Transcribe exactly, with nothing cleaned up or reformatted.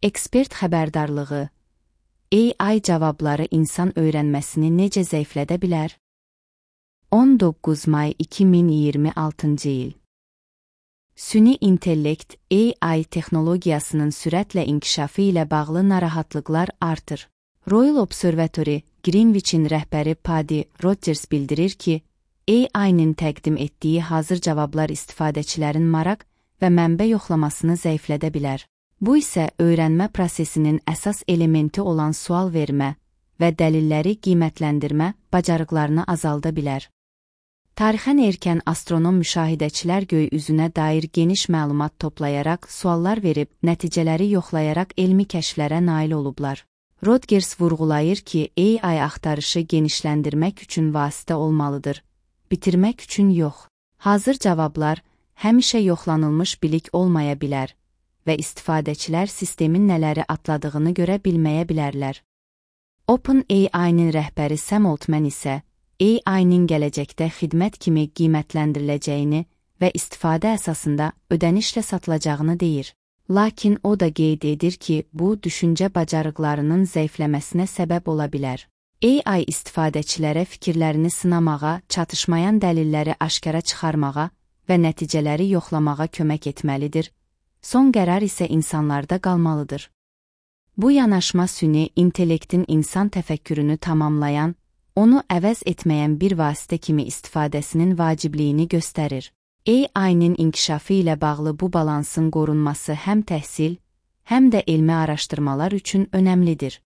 Ekspert xəbərdarlığı: A I cavabları insan öyrənməsini necə zəiflədə bilər? on doqquz may iki min iyirmi altıncı il. Süni intellekt A I texnologiyasının sürətlə inkişafı ilə bağlı narahatlıqlar artır. Royal Observatory, Greenwich'in rəhbəri Paddy Rogers bildirir ki, A I-nin təqdim etdiyi hazır cavablar istifadəçilərin maraq və mənbə yoxlamasını zəiflədə bilər. Bu isə öyrənmə prosesinin əsas elementi olan sual vermə və dəlilləri qiymətləndirmə bacarıqlarını azalda bilər. Tarixən erkən astronom müşahidəçilər göy üzünə dair geniş məlumat toplayaraq, suallar verib, nəticələri yoxlayaraq elmi kəşflərə nail olublar. Rogers vurğulayır ki, A I axtarışı genişləndirmək üçün vasitə olmalıdır, bitirmək üçün yox. Hazır cavablar həmişə yoxlanılmış bilik olmaya bilər və istifadəçilər sistemin nələri atladığını görə bilməyə bilərlər. OpenAI-nin rəhbəri Sam Altman isə A I-nin gələcəkdə xidmət kimi qiymətləndiriləcəyini və istifadə əsasında ödənişlə satılacağını deyir. Lakin o da qeyd edir ki, bu, düşüncə bacarıqlarının zəifləməsinə səbəb ola bilər. A I istifadəçilərə fikirlərini sınamağa, çatışmayan dəlilləri aşkara çıxarmağa və nəticələri yoxlamağa kömək etməlidir. Son qərar isə insanlarda qalmalıdır. Bu yanaşma süni intellektin insan təfəkkürünü tamamlayan, onu əvəz etməyən bir vasitə kimi istifadəsinin vacibliyini göstərir. A I-nin inkişafı ilə bağlı bu balansın qorunması həm təhsil, həm də elmi araşdırmalar üçün önəmlidir.